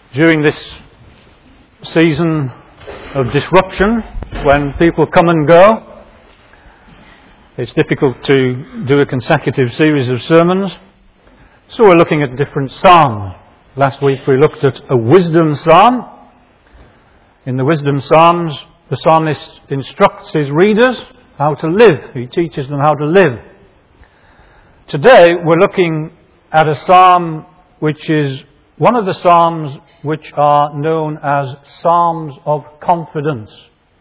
During this season of disruption, when people come and go, it's difficult to do a consecutive series of sermons. So we're looking at different psalms. Last week we looked at a wisdom psalm. In the wisdom psalms, the psalmist instructs his readers how to live. He teaches them how to live. Today we're looking at a psalm which is one of the psalms which are known as Psalms of Confidence.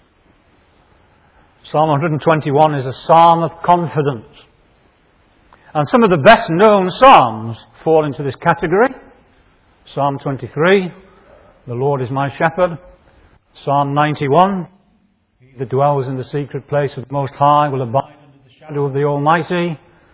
Psalm 121 is a psalm of confidence. And some of the best known psalms fall into this category. Psalm 23, the Lord is my shepherd. Psalm 91, he that dwells in the secret place of the Most High will abide under the shadow of the Almighty.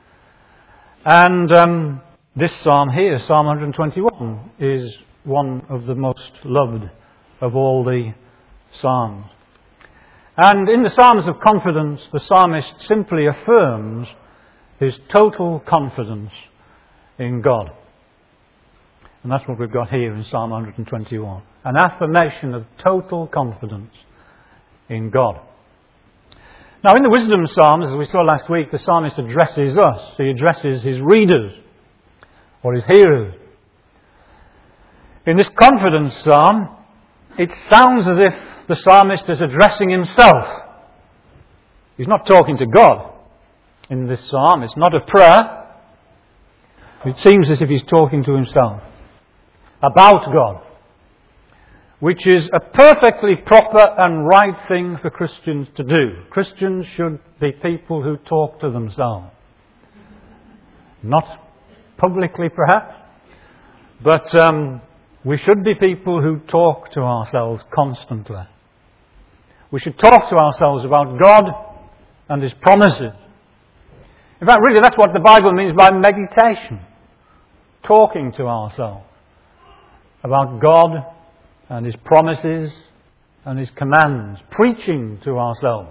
And this psalm here, Psalm 121, is one of the most loved of all the psalms. And in the Psalms of Confidence, the psalmist simply affirms his total confidence in God. And that's what we've got here in Psalm 121. An affirmation of total confidence in God. Now in the Wisdom Psalms, as we saw last week, the psalmist addresses us. He addresses his readers or his hearers. In this confidence psalm, it sounds as if the psalmist is addressing himself. He's not talking to God in this psalm. It's not a prayer. It seems as if he's talking to himself about God, which is a perfectly proper and right thing for Christians to do. Christians should be people who talk to themselves. Not publicly, perhaps, but we should be people who talk to ourselves constantly. We should talk to ourselves about God and His promises. In fact, really, that's what the Bible means by meditation. Talking to ourselves about God and His promises and His commands. Preaching to ourselves.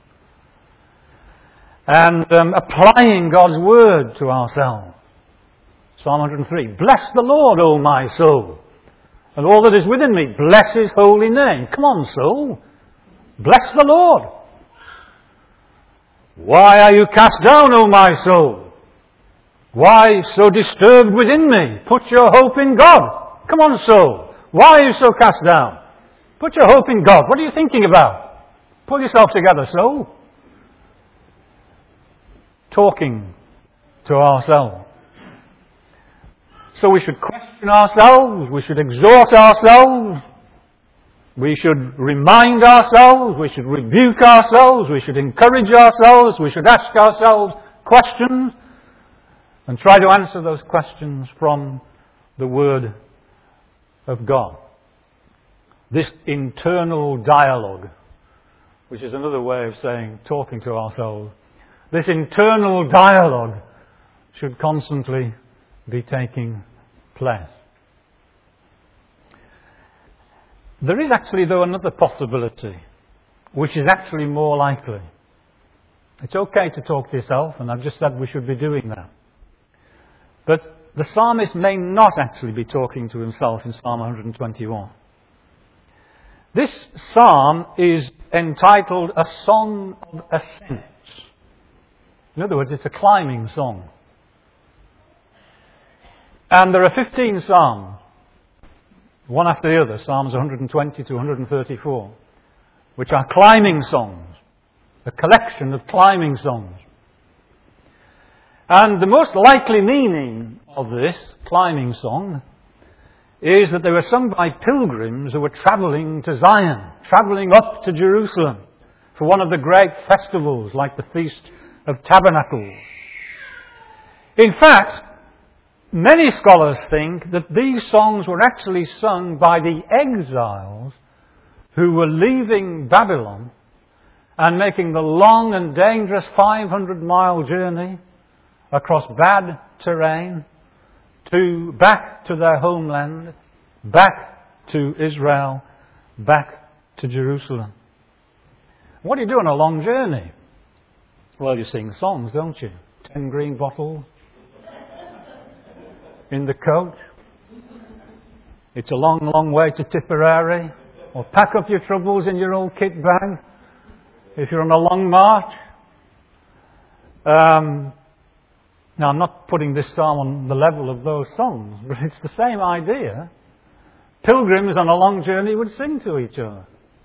And applying God's Word to ourselves. Psalm 103, bless the Lord, O my soul, and all that is within me, bless His holy name. Come on, soul. Bless the Lord. Why are you cast down, O my soul? Why so disturbed within me? Put your hope in God. Come on, soul. Why are you so cast down? Put your hope in God. What are you thinking about? Pull yourself together, soul. Talking to ourselves. So we should question ourselves, we should exhort ourselves, we should remind ourselves, we should rebuke ourselves, we should encourage ourselves, we should ask ourselves questions and try to answer those questions from the Word of God. This internal dialogue, which is another way of saying talking to ourselves, this internal dialogue should constantly be taking place. There is actually, though, another possibility, which is actually more likely. It's okay to talk to yourself, and I've just said we should be doing that. But the psalmist may not actually be talking to himself in Psalm 121. This psalm is entitled A Song of Ascent. In other words, it's a climbing song. And there are 15 psalms, one after the other, Psalms 120 to 134, which are climbing songs, a collection of climbing songs. And the most likely meaning of this climbing song is that they were sung by pilgrims who were travelling to Zion, travelling up to Jerusalem for one of the great festivals like the Feast of Tabernacles. In fact, many scholars think that these songs were actually sung by the exiles who were leaving Babylon and making the long and dangerous 500-mile journey across bad terrain back to their homeland, back to Israel, back to Jerusalem. What do you do on a long journey? Well, you sing songs, don't you? 10 green bottles in the coach. It's a long, long way to Tipperary. Or pack up your troubles in your old kit bag if you're on a long march. Now, I'm not putting this psalm on the level of those songs, but it's the same idea. Pilgrims on a long journey would sing to each other.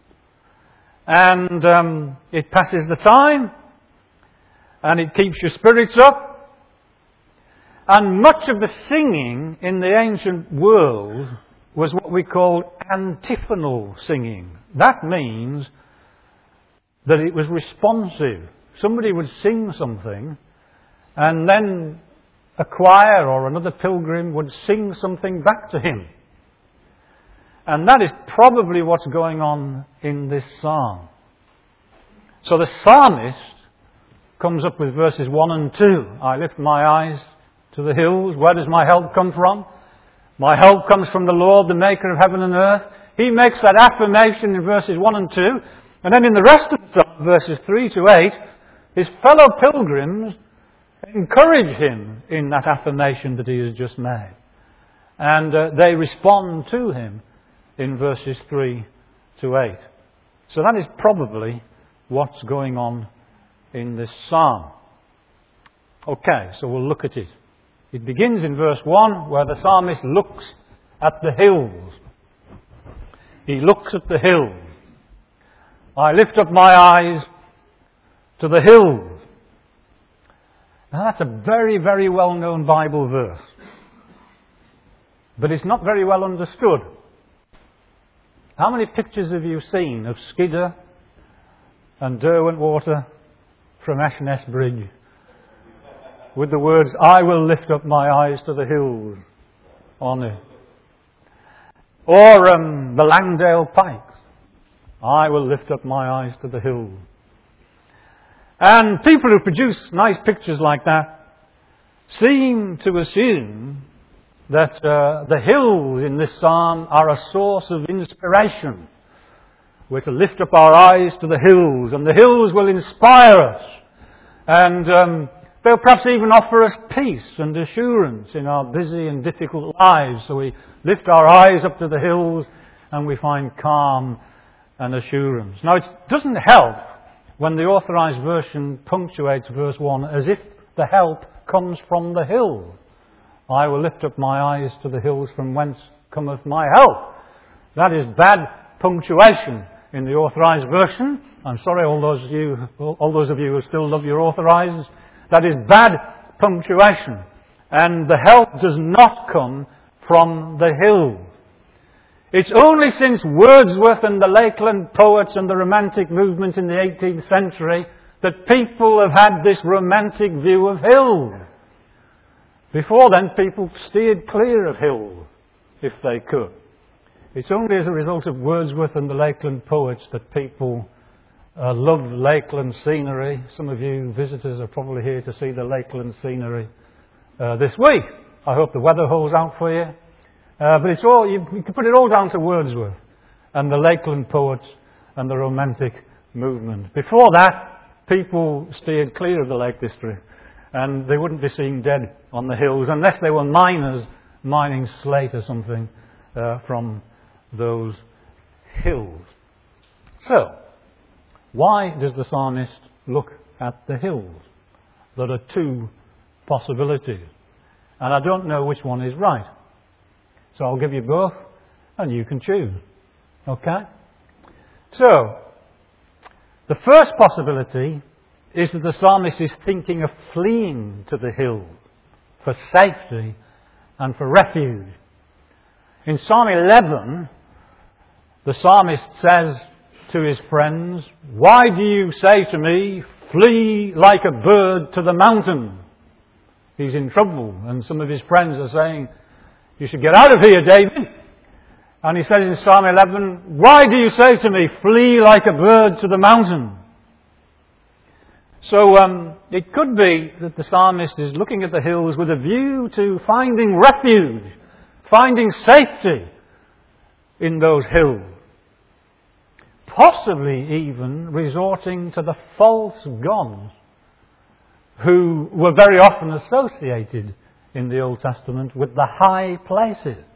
And it passes the time, and it keeps your spirits up. And much of the singing in the ancient world was what we call antiphonal singing. That means that it was responsive. Somebody would sing something, and then a choir or another pilgrim would sing something back to him. And that is probably what's going on in this psalm. So the psalmist comes up with verses 1 and 2. I lift my eyes to the hills. Where does my help come from? My help comes from the Lord, the maker of heaven and earth. He makes that affirmation in verses 1 and 2. And then in the rest of the psalm, verses 3 to 8, his fellow pilgrims encourage him in that affirmation that he has just made. And they respond to him in verses 3 to 8. So that is probably what's going on in this psalm. Okay, so we'll look at it. It begins in verse 1 where the psalmist looks at the hills. He looks at the hills. I lift up my eyes to the hills. Now that's a very, very well-known Bible verse. But it's not very well understood. How many pictures have you seen of Skidder and Derwentwater from Ashness Bridge with the words, I will lift up my eyes to the hills on it? Or the Langdale Pikes, I will lift up my eyes to the hills. And people who produce nice pictures like that seem to assume that the hills in this psalm are a source of inspiration. We're to lift up our eyes to the hills, and the hills will inspire us. And they'll perhaps even offer us peace and assurance in our busy and difficult lives. So we lift our eyes up to the hills and we find calm and assurance. Now, it doesn't help when the Authorized Version punctuates verse 1 as if the help comes from the hills. I will lift up my eyes to the hills from whence cometh my help. That is bad punctuation in the Authorized Version. I'm sorry, all those of you who still love your Authorized. That is bad punctuation. And the help does not come from the hills. It's only since Wordsworth and the Lakeland poets and the Romantic movement in the 18th century that people have had this romantic view of hills. Before then, people steered clear of hills, if they could. It's only as a result of Wordsworth and the Lakeland poets that people love Lakeland scenery. Some of you visitors are probably here to see the Lakeland scenery this week. I hope the weather holds out for you. But it's all, you can put it all down to Wordsworth and the Lakeland poets and the Romantic movement. Before that, people steered clear of the Lake District, and they wouldn't be seen dead on the hills unless they were miners mining slate or something from those hills. So, why does the psalmist look at the hills? There are two possibilities, and I don't know which one is right. So I'll give you both, and you can choose. Okay? So, the first possibility is that the psalmist is thinking of fleeing to the hills for safety and for refuge. In Psalm 11, the psalmist says to his friends, why do you say to me, flee like a bird to the mountain? He's in trouble, and some of his friends are saying, you should get out of here, David. And he says in Psalm 11, why do you say to me, flee like a bird to the mountain? So it could be that the psalmist is looking at the hills with a view to finding refuge, finding safety in those hills. Possibly even resorting to the false gods who were very often associated in the Old Testament with the high places.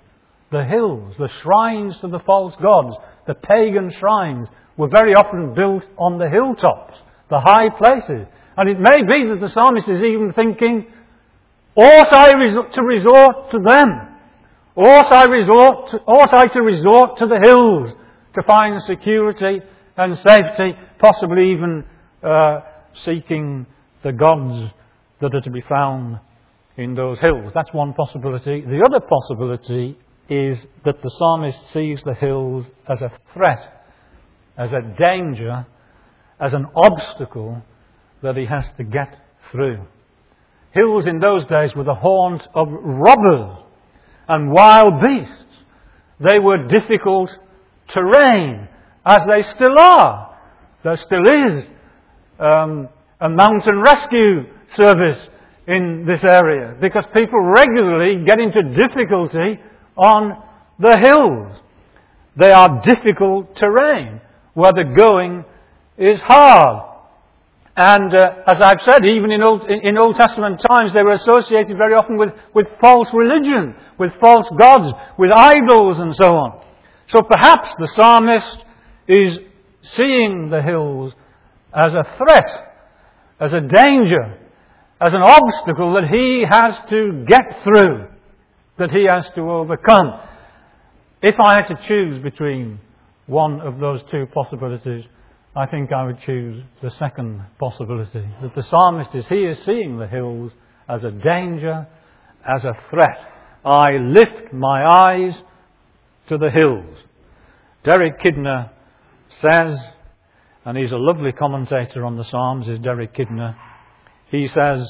the hills, the shrines to the false gods, the pagan shrines, were very often built on the hilltops, the high places. And it may be that the psalmist is even thinking, ought I to resort to them? Ought I to resort to the hills to find security and safety, possibly even seeking the gods that are to be found in those hills? That's one possibility. The other possibility is that the psalmist sees the hills as a threat, as a danger, as an obstacle that he has to get through. Hills in those days were the haunt of robbers and wild beasts. They were difficult terrain, as they still are. There still is a mountain rescue service in this area, because people regularly get into difficulty on the hills. They are difficult terrain where the going is hard. And as I've said, even in Old Testament times, they were associated very often with false religion, with false gods, with idols and so on. So perhaps the psalmist is seeing the hills as a threat, as a danger, as an obstacle that he has to get through, that he has to overcome. If I had to choose between one of those two possibilities, I think I would choose the second possibility, that the psalmist is seeing the hills as a danger, as a threat. I lift my eyes to the hills. Derek Kidner says, and he's a lovely commentator on the Psalms, is Derek Kidner. He says,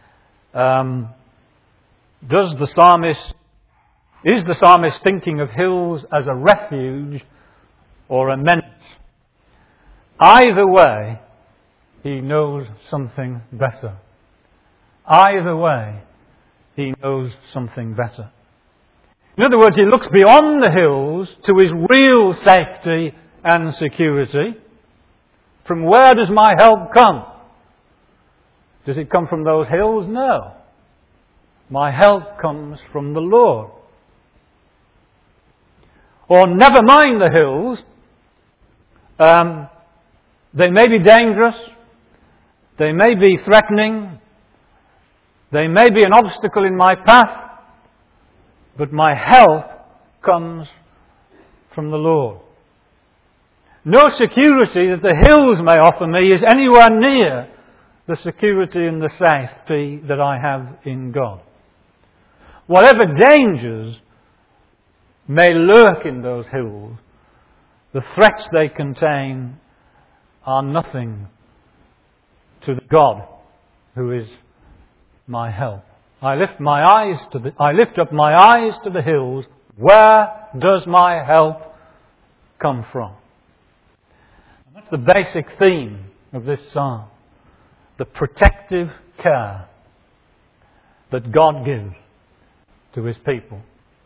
is the psalmist thinking of hills as a refuge or a menace? Either way, he knows something better. Either way, he knows something better. In other words, he looks beyond the hills to his real safety and security. From where does my help come? Does it come from those hills? No. My help comes from the Lord. Or never mind the hills. They may be dangerous. They may be threatening. They may be an obstacle in my path. But my help comes from the Lord. No security that the hills may offer me is anywhere near the security and the safety that I have in God. Whatever dangers may lurk in those hills, the threats they contain are nothing to the God who is my help. I lift up my eyes to the hills. Where does my help come from? And that's the basic theme of this psalm. The protective care that God gives to His people.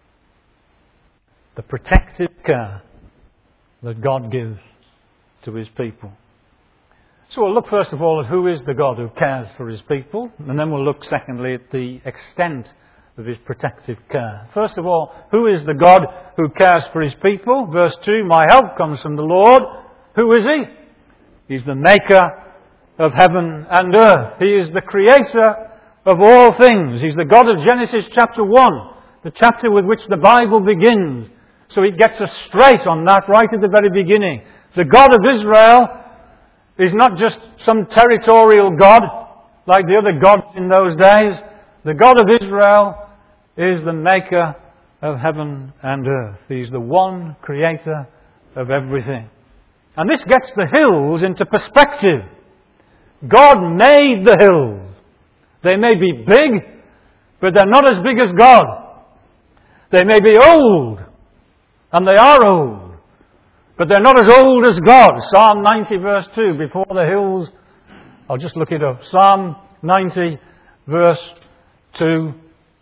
The protective care that God gives to His people. So we'll look first of all at who is the God who cares for His people, and then we'll look secondly at the extent of His protective care. First of all, who is the God who cares for His people? Verse 2, my help comes from the Lord. Who is He? He's the maker of heaven and earth. He is the creator of all things. He's the God of Genesis chapter 1, the chapter with which the Bible begins. So it gets us straight on that right at the very beginning. The God of Israel is not just some territorial God like the other gods in those days. The God of Israel is the maker of heaven and earth. He's the one creator of everything. And this gets the hills into perspective. God made the hills. They may be big, but they're not as big as God. They may be old, and they are old. But they're not as old as God. Psalm 90 verse 2, before the hills, I'll just look it up. Psalm 90 verse 2.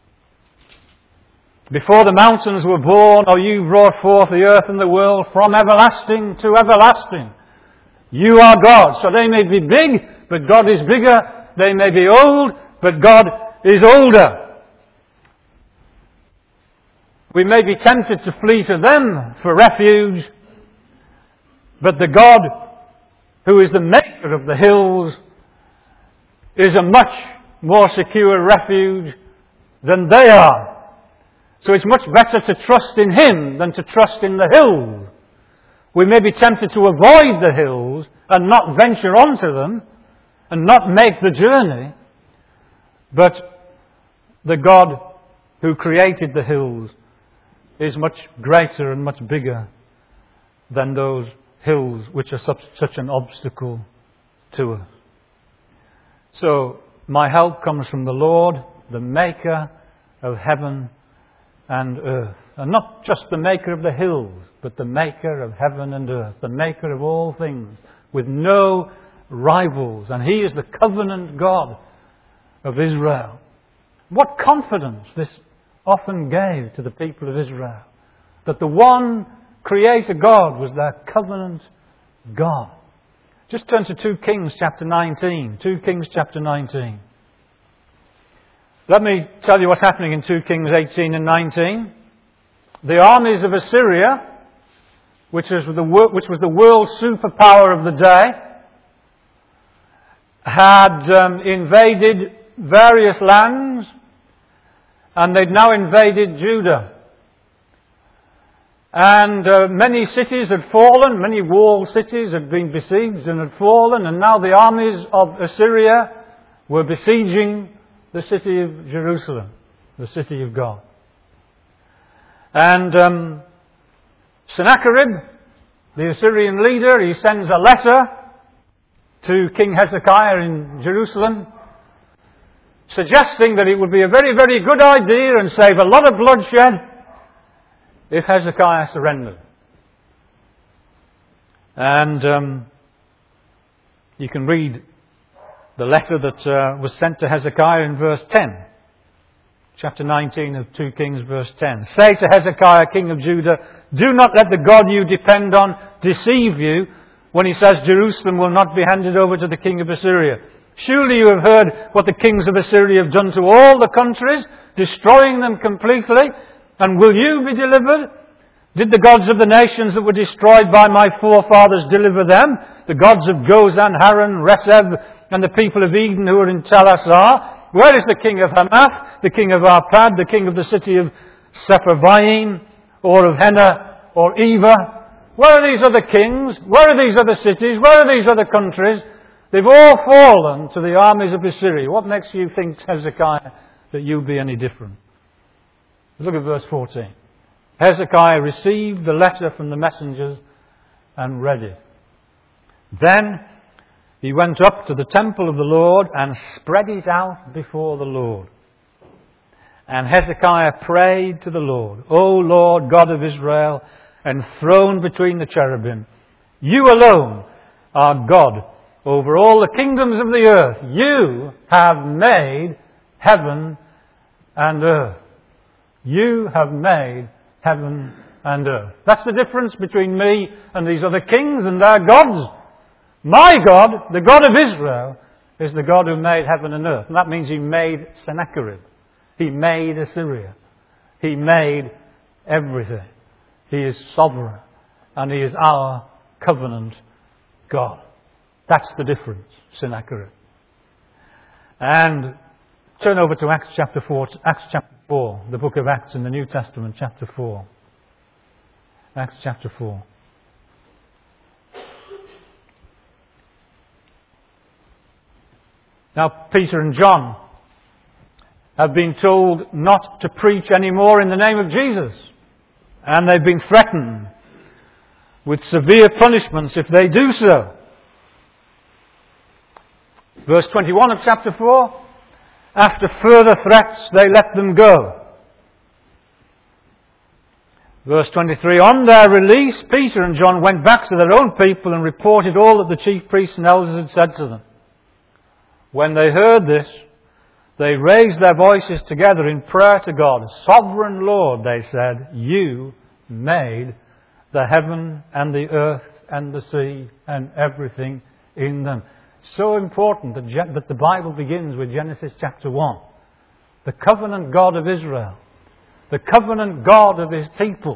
Before the mountains were born, O you brought forth the earth and the world from everlasting to everlasting. You are God. So they may be big, but God is bigger. They may be old, but God is older. We may be tempted to flee to them for refuge, but the God who is the maker of the hills is a much more secure refuge than they are. So it's much better to trust in Him than to trust in the hills. We may be tempted to avoid the hills and not venture onto them and not make the journey, but the God who created the hills is much greater and much bigger than those hills which are such an obstacle to us. So, my help comes from the Lord, the maker of heaven and earth. And not just the maker of the hills, but the maker of heaven and earth, the maker of all things, with no rivals. And He is the covenant God of Israel. What confidence this often gave to the people of Israel, that the one Creator God was their covenant God. Just turn to 2 Kings chapter 19. 2 Kings chapter 19. Let me tell you what's happening in 2 Kings 18 and 19. The armies of Assyria, which was the world superpower of the day, had invaded various lands, and they'd now invaded Judah. And many cities had fallen, many walled cities had been besieged and had fallen, and now the armies of Assyria were besieging the city of Jerusalem, the city of God. And Sennacherib, the Assyrian leader, he sends a letter to King Hezekiah in Jerusalem, suggesting that it would be a very, very good idea and save a lot of bloodshed if Hezekiah surrendered. And you can read the letter that was sent to Hezekiah in verse 10. Chapter 19 of 2 Kings, verse 10. Say to Hezekiah, king of Judah, do not let the God you depend on deceive you when he says Jerusalem will not be handed over to the king of Assyria. Surely you have heard what the kings of Assyria have done to all the countries, destroying them completely. And will you be delivered? Did the gods of the nations that were destroyed by my forefathers deliver them? The gods of Gozan, Haran, Reseb, and the people of Eden who are in Tel Assar? Where is the king of Hamath, the king of Arpad, the king of the city of Sepharvaim, or of Henna, or Eva? Where are these other kings? Where are these other cities? Where are these other countries? They've all fallen to the armies of Assyria. What makes you think, Hezekiah, that you'll be any different? Look at verse 14. Hezekiah received the letter from the messengers and read it. Then he went up to the temple of the Lord and spread it out before the Lord. And Hezekiah prayed to the Lord, O Lord God of Israel, enthroned between the cherubim, you alone are God over all the kingdoms of the earth. You have made heaven and earth. You have made heaven and earth. That's the difference between me and these other kings and their gods. My God, the God of Israel, is the God who made heaven and earth. And that means He made Sennacherib. He made Assyria. He made everything. He is sovereign. And He is our covenant God. That's the difference, Sennacherib. And turn over to Acts chapter 4, the book of Acts in the New Testament, chapter 4. Acts chapter 4. Now, Peter and John have been told not to preach anymore in the name of Jesus. And they've been threatened with severe punishments if they do so. Verse 21 of chapter 4. After further threats, they let them go. Verse 23. On their release, Peter and John went back to their own people and reported all that the chief priests and elders had said to them. When they heard this, they raised their voices together in prayer to God. Sovereign Lord, they said, you made the heaven and the earth and the sea and everything in them. So important that the Bible begins with Genesis chapter 1. The covenant God of Israel the covenant God of his people,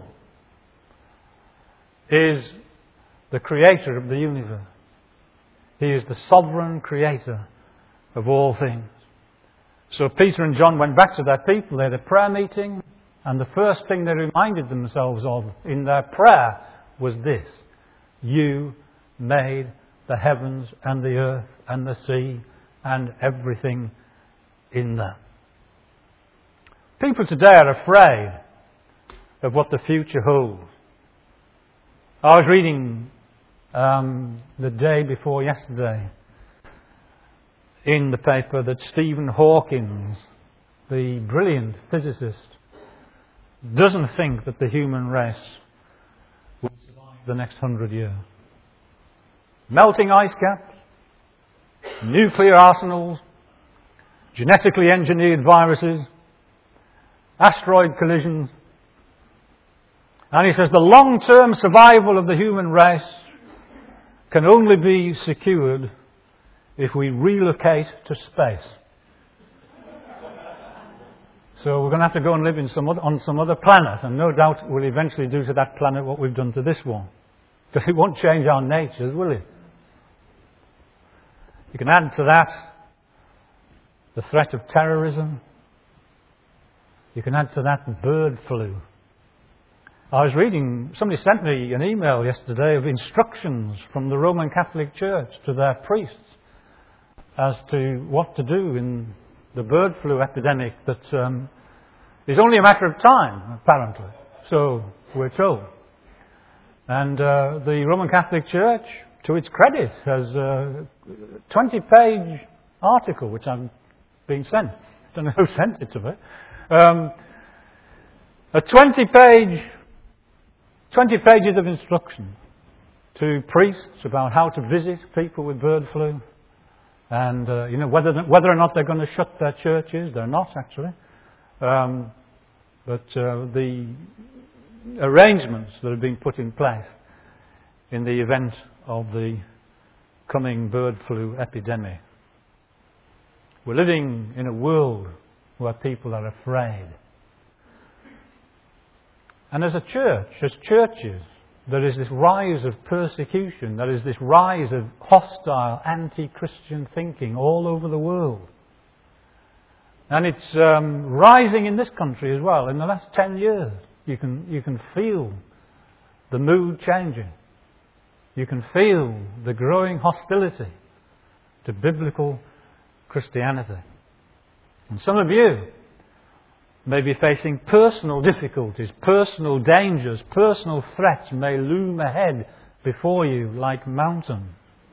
is the creator of the universe. He is the sovereign creator of all things. So Peter and John went back to their people. They had a prayer meeting, and the first thing they reminded themselves of in their prayer was this: you made the heavens and the earth and the sea and everything in them. People today are afraid of what the future holds. I was reading the day before yesterday in the paper that Stephen Hawking, the brilliant physicist, doesn't think that the human race will survive the next 100 years. Melting ice caps, nuclear arsenals, genetically engineered viruses, asteroid collisions. And he says the long-term survival of the human race can only be secured if we relocate to space. So we're going to have to go and live on some other planet, and no doubt we'll eventually do to that planet what we've done to this one. Because it won't change our natures, will it? You can add to that the threat of terrorism. You can add to that bird flu. I was reading, somebody sent me an email yesterday of instructions from the Roman Catholic Church to their priests as to what to do in the bird flu epidemic that is only a matter of time, apparently. So we're told. And the Roman Catholic Church, to its credit, has a 20-page article which I'm being sent. I don't know who sent it to me. A 20 pages of instruction to priests about how to visit people with bird flu, and whether or not they're going to shut their churches. They're not, actually, but the arrangements that have been put in place in the event of the coming bird flu epidemic. We're living in a world where people are afraid. And as a church, as churches, there is this rise of persecution, there is this rise of hostile, anti-Christian thinking all over the world. And it's rising in this country as well. In the last 10 years, you can feel the mood changing. You can feel the growing hostility to biblical Christianity. And some of you may be facing personal difficulties, personal dangers, personal threats may loom ahead before you like mountains.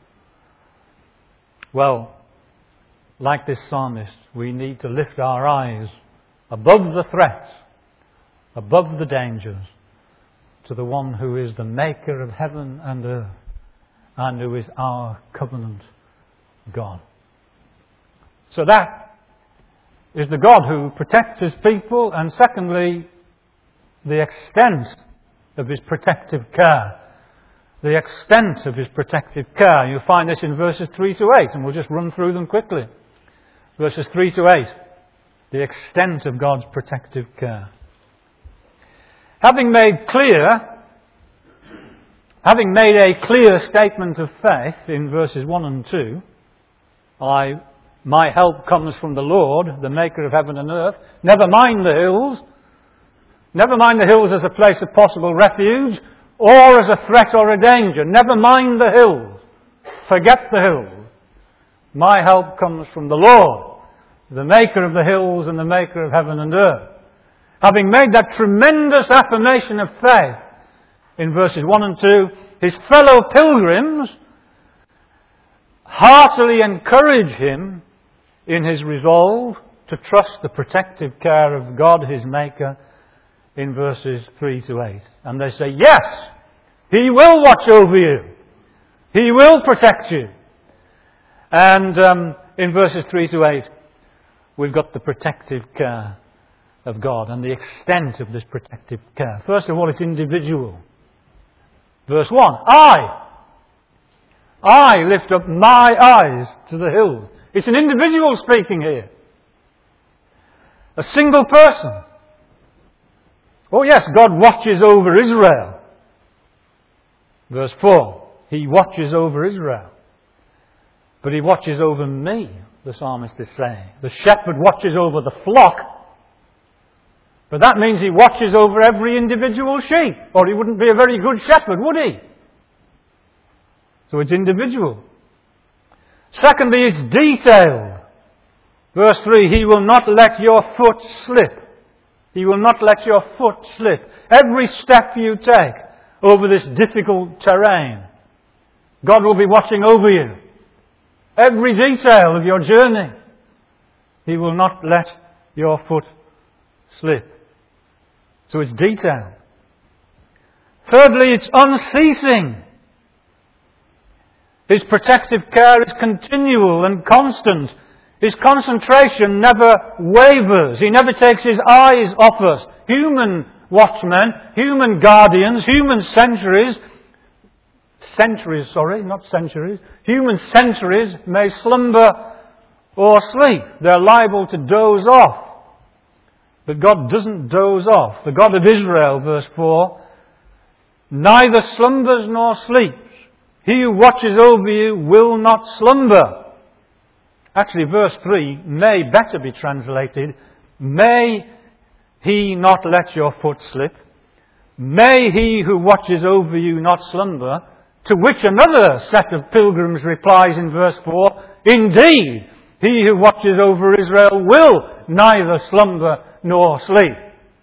Well, like this psalmist, we need to lift our eyes above the threats, above the dangers, to the one who is the maker of heaven and earth, and who is our covenant God. So that is the God who protects his people, and secondly, the extent of his protective care. The extent of his protective care. You'll find this in verses 3 to 8, and we'll just run through them quickly. Verses 3 to 8. The extent of God's protective care. Having made a clear statement of faith in verses 1 and 2, my help comes from the Lord, the maker of heaven and earth. Never mind the hills. Never mind the hills as a place of possible refuge, or as a threat or a danger. Never mind the hills. Forget the hills. My help comes from the Lord, the maker of the hills and the maker of heaven and earth. Having made that tremendous affirmation of faith in verses 1 and 2, his fellow pilgrims heartily encourage him in his resolve to trust the protective care of God, his maker, in verses 3 to 8. And they say, yes, he will watch over you. He will protect you. And in verses 3 to 8, we've got the protective care of God and the extent of this protective care. First of all, it's individual. Verse 1, I lift up my eyes to the hills. It's an individual speaking here. A single person. Oh yes, God watches over Israel. Verse 4, He watches over Israel. But He watches over me, the psalmist is saying. The shepherd watches over the flock, but that means He watches over every individual sheep, or He wouldn't be a very good shepherd, would He? So it's individual. Secondly, it's detailed. Verse 3, He will not let your foot slip. He will not let your foot slip. Every step you take over this difficult terrain, God will be watching over you. Every detail of your journey, He will not let your foot slip. So it's detailed. Thirdly, it's unceasing. His protective care is continual and constant. His concentration never wavers. He never takes His eyes off us. Human watchmen, human guardians, human human sentries may slumber or sleep. They're liable to doze off. But God doesn't doze off. The God of Israel, verse 4, neither slumbers nor sleeps. He who watches over you will not slumber. Actually, verse 3 may better be translated, may He not let your foot slip. May He who watches over you not slumber. To which another set of pilgrims replies in verse 4, indeed, He who watches over Israel will neither slumber nor sleep.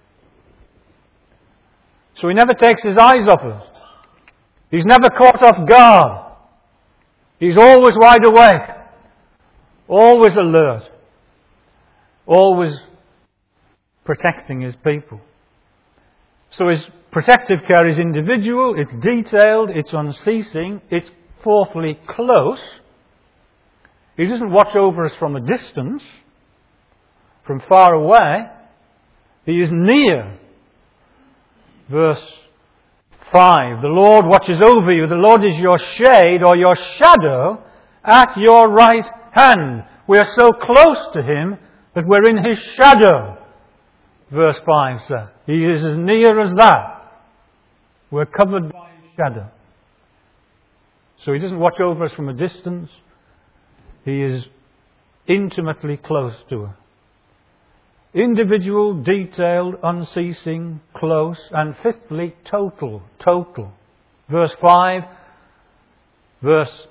So He never takes His eyes off us. He's never caught off guard. He's always wide awake, always alert, always protecting His people. So His protective care is individual, it's detailed, it's unceasing, it's fourthly close. He doesn't watch over us from a distance, from far away. He is near. Verse 5, the Lord watches over you. The Lord is your shade or your shadow at your right hand. We are so close to Him that we're in His shadow. Verse 5 says, He is as near as that. We're covered by His shadow. So He doesn't watch over us from a distance. He is intimately close to us. Individual, detailed, unceasing, close, and fifthly, total. Verse 5, verse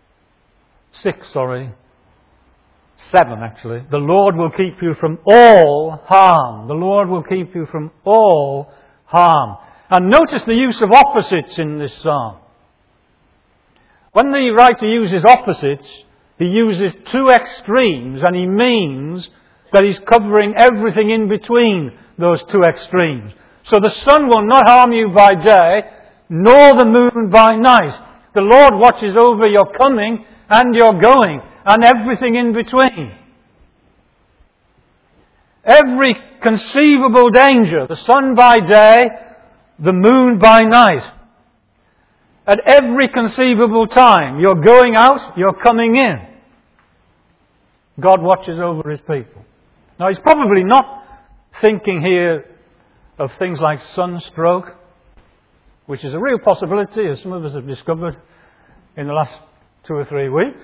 7 actually. The Lord will keep you from all harm. The Lord will keep you from all harm. And notice the use of opposites in this psalm. When the writer uses opposites, he uses two extremes, and he means that He's covering everything in between those two extremes. So the sun will not harm you by day, nor the moon by night. The Lord watches over your coming and your going, and everything in between. Every conceivable danger, the sun by day, the moon by night. At every conceivable time, you're going out, you're coming in. God watches over His people. Now, He's probably not thinking here of things like sunstroke, which is a real possibility, as some of us have discovered in the last 2 or 3 weeks.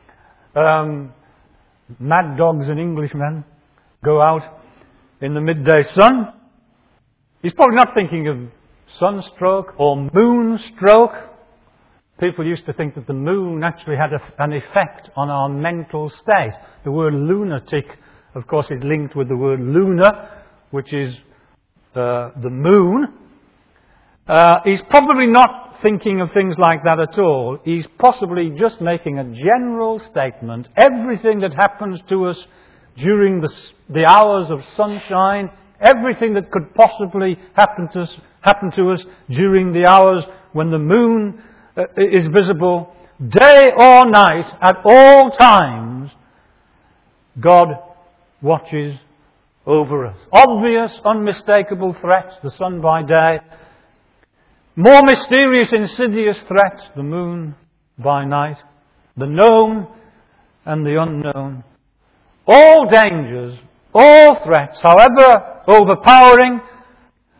Mad dogs and Englishmen go out in the midday sun. He's probably not thinking of sunstroke or moonstroke. People used to think that the moon actually had an effect on our mental state. The word lunatic, of course, is linked with the word lunar, which is the moon. He's probably not thinking of things like that at all. He's possibly just making a general statement. Everything that happens to us during the hours of sunshine, everything that could possibly happen to us during the hours when the moon is visible, day or night, at all times, God watches over us. Obvious, unmistakable threats, the sun by day. More mysterious, insidious threats, the moon by night. The known and the unknown. All dangers, all threats, however overpowering,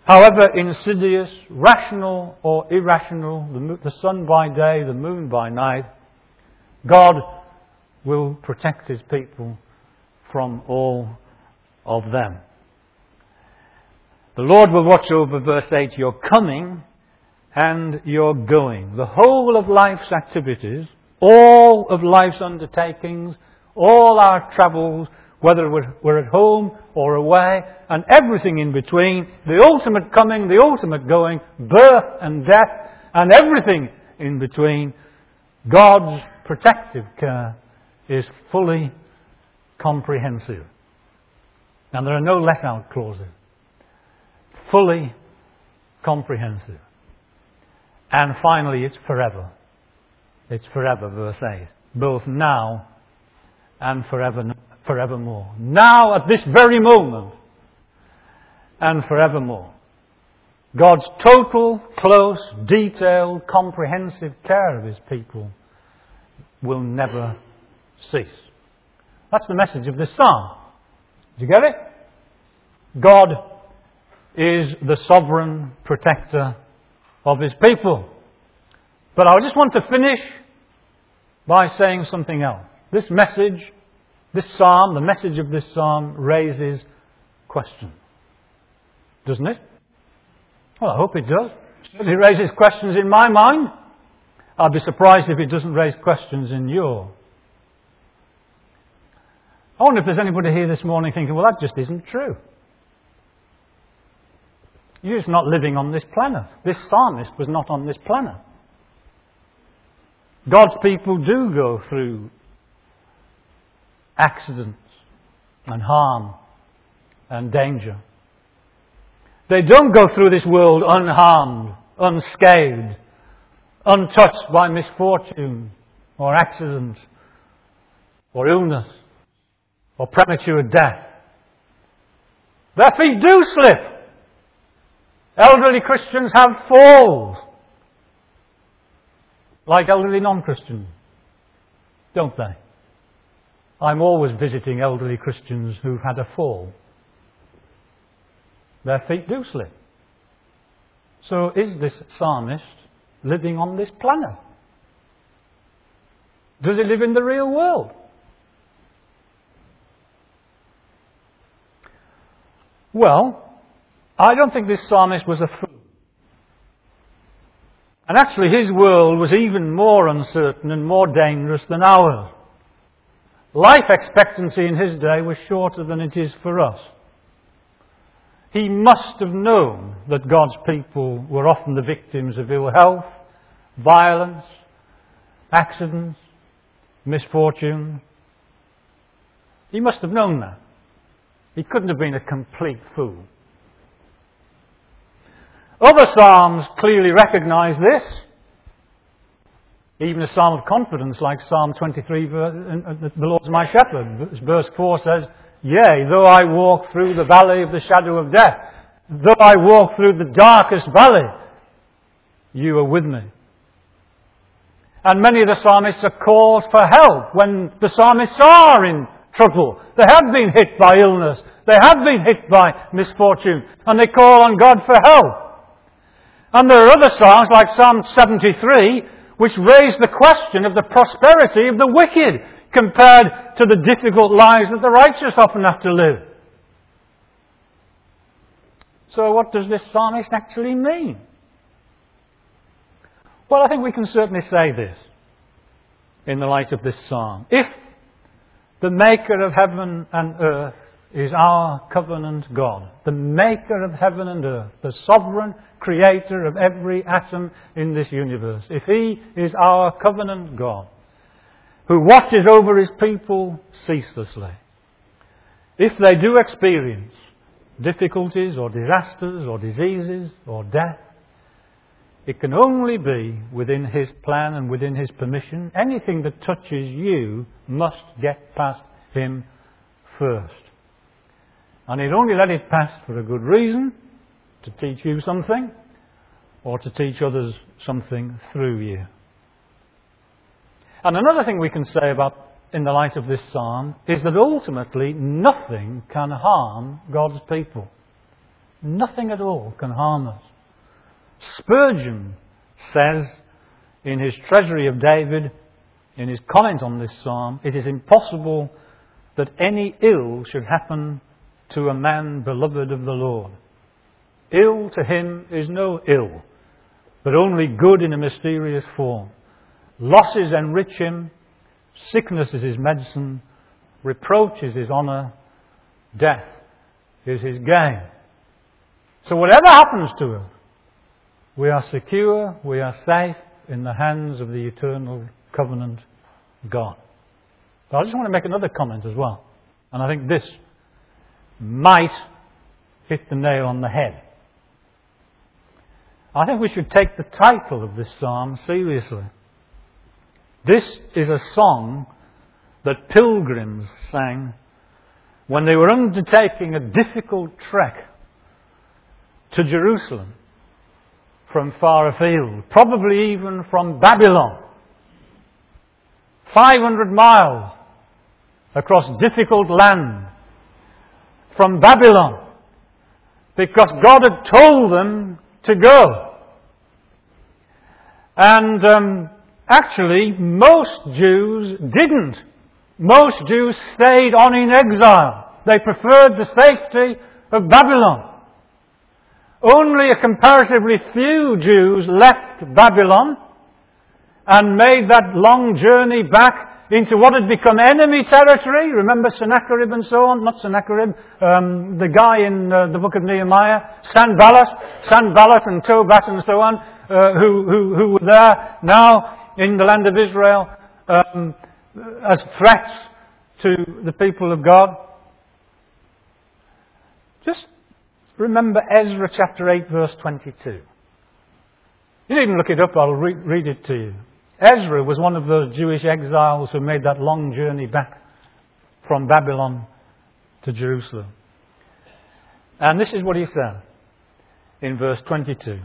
however insidious, rational or irrational, the sun by day, the moon by night, God will protect his people from all of them. The Lord will watch over, verse 8, your coming and your going. The whole of life's activities, all of life's undertakings, all our travels, whether we're at home or away, and everything in between, the ultimate coming, the ultimate going, birth and death, and everything in between, God's protective care is fully comprehensive. And there are no let-out clauses. Fully comprehensive. And finally, it's forever. It's forever, verse 8. Both now and forevermore. Now, at this very moment, and forevermore. God's total, close, detailed, comprehensive care of his people will never cease. That's the message of this psalm. Did you get it? God is the sovereign protector of his people. But I just want to finish by saying something else. This message, this psalm, the message of this psalm raises questions. Doesn't it? Well, I hope it does. It certainly raises questions in my mind. I'd be surprised if it doesn't raise questions in yours. I wonder if there's anybody here this morning thinking, well, that just isn't true. You're just not living on this planet. This psalmist was not on this planet. God's people do go through accidents and harm and danger. They don't go through this world unharmed, unscathed, untouched by misfortune or accident or illness or premature death. Their feet do slip. Elderly Christians have falls, like elderly non-Christians, don't they? I'm always visiting elderly Christians who've had a fall. Their feet do slip. So is this psalmist living on this planet? Does he live in the real world? Well, I don't think this psalmist was a fool. And actually his world was even more uncertain and more dangerous than ours. Life expectancy in his day was shorter than it is for us. He must have known that God's people were often the victims of ill health, violence, accidents, misfortune. He must have known that. He couldn't have been a complete fool. Other psalms clearly recognise this. Even a psalm of confidence like Psalm 23, the Lord's my shepherd. Verse 4 says, yea, though I walk through the valley of the shadow of death, though I walk through the darkest valley, you are with me. And many of the psalmists are calls for help when the psalmists are in trouble. They have been hit by illness. They have been hit by misfortune. And they call on God for help. And there are other psalms like Psalm 73 which raise the question of the prosperity of the wicked compared to the difficult lives that the righteous often have to live. So what does this psalmist actually mean? Well, I think we can certainly say this in the light of this psalm. If the maker of heaven and earth is our covenant God, the maker of heaven and earth, the sovereign creator of every atom in this universe, if he is our covenant God, who watches over his people ceaselessly, if they do experience difficulties or disasters or diseases or death, it can only be within his plan and within his permission. Anything that touches you must get past him first. And he'd only let it pass for a good reason, to teach you something, or to teach others something through you. And another thing we can say about, in the light of this psalm, is that ultimately nothing can harm God's people. Nothing at all can harm us. Spurgeon says in his Treasury of David, in his comment on this psalm, it is impossible that any ill should happen to a man beloved of the Lord. Ill to him is no ill, but only good in a mysterious form. Losses enrich him, sickness is his medicine, reproach is his honour, death is his gain. So whatever happens to us, we are secure, we are safe in the hands of the eternal covenant God. But I just want to make another comment as well. And I think this might hit the nail on the head. I think we should take the title of this psalm seriously. This is a song that pilgrims sang when they were undertaking a difficult trek to Jerusalem from far afield, probably even from Babylon. 500 miles across difficult land from Babylon, because God had told them to go. And actually, most Jews didn't. Most Jews stayed on in exile. They preferred the safety of Babylon. Only a comparatively few Jews left Babylon and made that long journey back into what had become enemy territory. Remember Sennacherib and so on? Not Sennacherib. The guy in the book of Nehemiah, Sanballat and Tobiah and so on, who were there now in the land of Israel as threats to the people of God. Just remember Ezra chapter 8 verse 22. You needn't look it up, I'll read it to you. Ezra was one of those Jewish exiles who made that long journey back from Babylon to Jerusalem. And this is what he says in verse 22.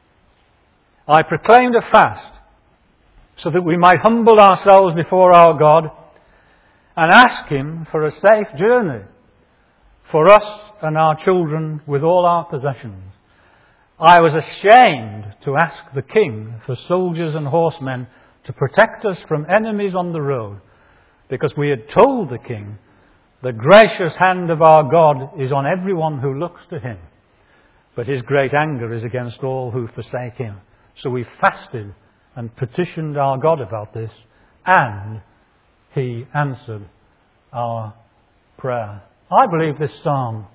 I proclaimed a fast so that we might humble ourselves before our God and ask Him for a safe journey for us and our children with all our possessions. I was ashamed to ask the king for soldiers and horsemen to protect us from enemies on the road, because we had told the king, the gracious hand of our God is on everyone who looks to Him, but His great anger is against all who forsake Him. So we fasted and petitioned our God about this, and He answered our prayer. I believe this psalm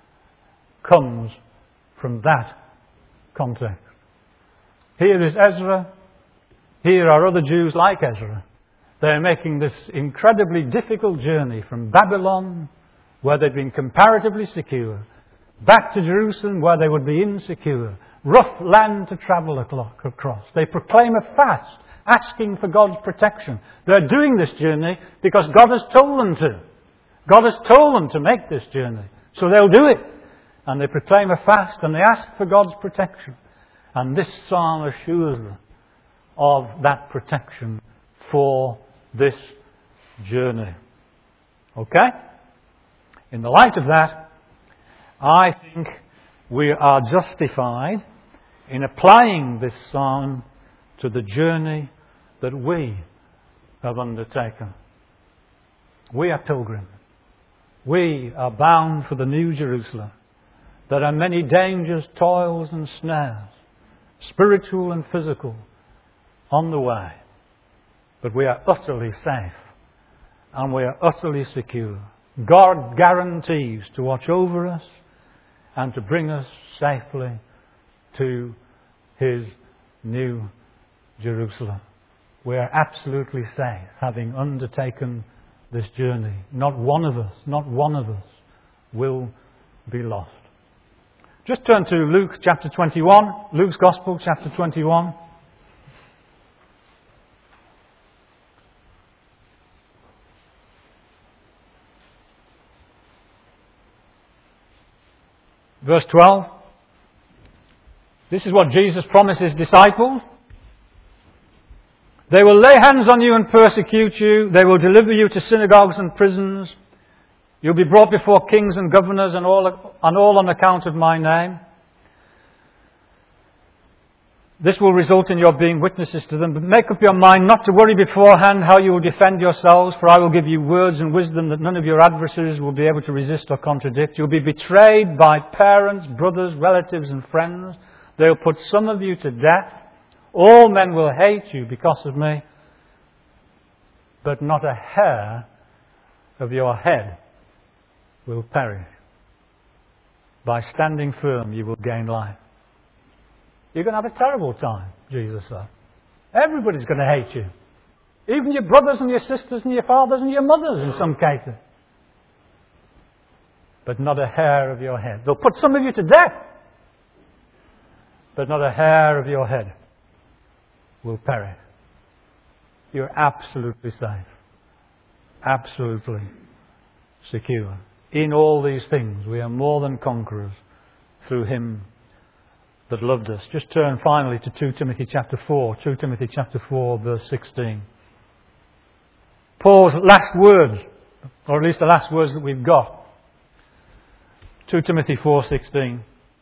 comes from that context. Here is Ezra. Here are other Jews like Ezra. They're making this incredibly difficult journey from Babylon, where they'd been comparatively secure, back to Jerusalem, where they would be insecure. Rough land to travel across. They proclaim a fast, asking for God's protection. They're doing this journey because God has told them to. God has told them to make this journey. So they'll do it. And they proclaim a fast and they ask for God's protection. And this psalm assures them of that protection for this journey. Okay? In the light of that, I think we are justified in applying this psalm to the journey that we have undertaken. We are pilgrims. We are bound for the New Jerusalem. There are many dangers, toils and snares, spiritual and physical, on the way. But we are utterly safe and we are utterly secure. God guarantees to watch over us and to bring us safely to His New Jerusalem. We are absolutely safe, having undertaken this journey. Not one of us will be lost. Just turn to Luke chapter 21, Luke's Gospel chapter 21. Verse 12. This is what Jesus promised His disciples. They will lay hands on you and persecute you. They will deliver you to synagogues and prisons. You'll be brought before kings and governors and all on account of my name. This will result in your being witnesses to them. But make up your mind not to worry beforehand how you will defend yourselves, for I will give you words and wisdom that none of your adversaries will be able to resist or contradict. You'll be betrayed by parents, brothers, relatives and friends. They'll put some of you to death. All men will hate you because of me. But not a hair of your head will perish. By standing firm you will gain life. You're going to have a terrible time, Jesus said. Everybody's going to hate you. Even your brothers and your sisters and your fathers and your mothers in some cases. But not a hair of your head. They'll put some of you to death. But not a hair of your head will perish. You're absolutely safe. Absolutely secure. In all these things we are more than conquerors through Him that loved us. Just turn finally to 2 Timothy chapter 4. 2 Timothy chapter 4 verse 16. Paul's last words, or at least the last words that we've got. 2 Timothy 4:16.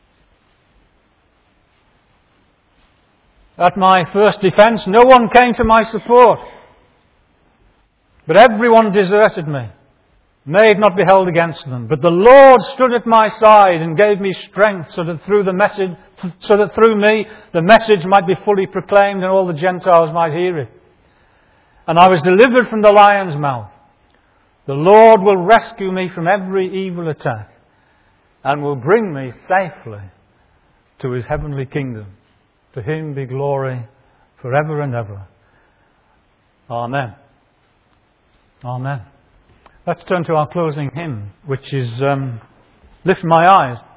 At my first defence, no one came to my support, but everyone deserted me. May it not be held against them. But the Lord stood at my side and gave me strength so that through me the message might be fully proclaimed and all the Gentiles might hear it. And I was delivered from the lion's mouth. The Lord will rescue me from every evil attack and will bring me safely to His heavenly kingdom. To Him be glory forever and ever. Amen. Amen. Let's turn to our closing hymn, which is Lift My Eyes.